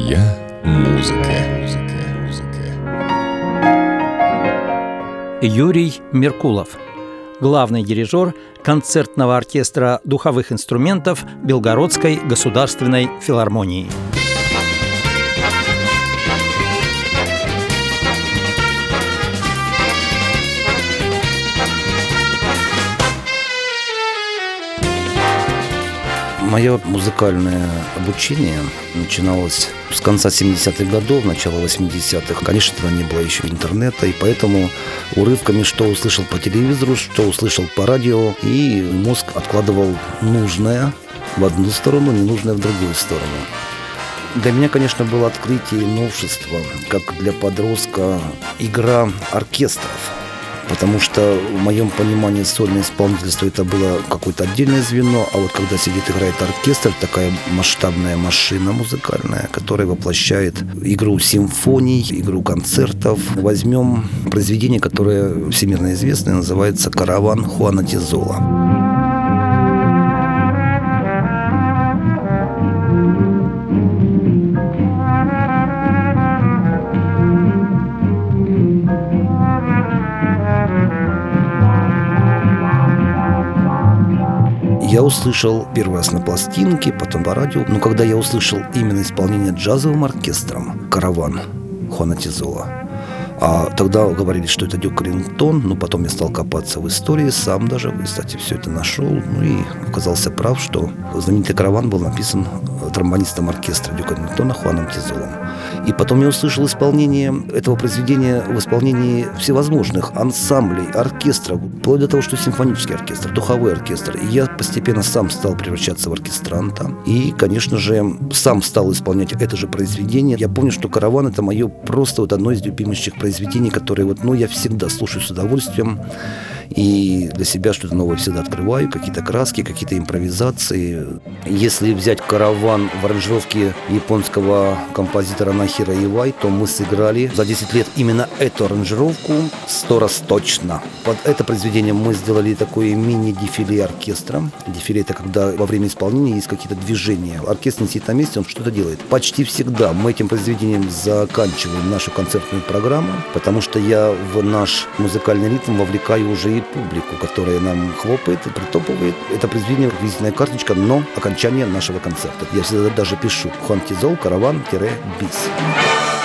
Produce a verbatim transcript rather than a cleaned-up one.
Моя музыка. Юрий Меркулов, главный дирижер концертного оркестра духовых инструментов Белгородской государственной филармонии. Мое музыкальное обучение начиналось с конца семидесятых годов, начала восьмидесятых. Конечно, тогда не было еще интернета, и поэтому урывками что услышал по телевизору, что услышал по радио, и мозг откладывал нужное в одну сторону, ненужное в другую сторону. Для меня, конечно, было открытие и новшество, как для подростка, игра оркестров. Потому что в моем понимании сольное исполнительство это было какое-то отдельное звено, а вот когда сидит, играет оркестр, такая масштабная машина музыкальная, которая воплощает игру симфоний, игру концертов. Возьмем произведение, которое всемирно известное, называется «Караван» Хуана Тизола. Я услышал первый раз на пластинке, потом по радио. Но когда я услышал именно исполнение джазовым оркестром «Караван» Хуана Тизола, а тогда говорили, что это Дюк Эллингтон, но потом я стал копаться в истории, сам даже, кстати, все это нашел, ну и оказался прав, что знаменитый «Караван» был написан тромбонистом оркестра Дюка Эллингтона Хуаном Тизолом. И потом я услышал исполнение этого произведения в исполнении всевозможных ансамблей, оркестров, вплоть до того, что симфонический оркестр, духовой оркестр. И я постепенно сам стал превращаться в оркестранта. И, конечно же, сам стал исполнять это же произведение. Я помню, что «Караван» — это мое просто вот одно из любимейших произведений, которые вот, ну, я всегда слушаю с удовольствием. И для себя что-то новое всегда открываю, какие-то краски, какие-то импровизации. Если взять «Караван» в аранжировке японского композитора Нахиро Ивай, то мы сыграли за десять лет именно эту аранжировку сто раз точно. Под это произведение мы сделали такое мини-дефиле оркестра. Дефиле — это когда во время исполнения есть какие-то движения. Оркестр не сидит на месте, он что-то делает. Почти всегда мы этим произведением заканчиваем нашу концертную программу, потому что я в наш музыкальный ритм вовлекаю уже и публику, которая нам хлопает и притопывает. Это произведение как визитная карточка, но окончание нашего концерта. Я всегда даже пишу «Хуан Тизол, Караван-бис».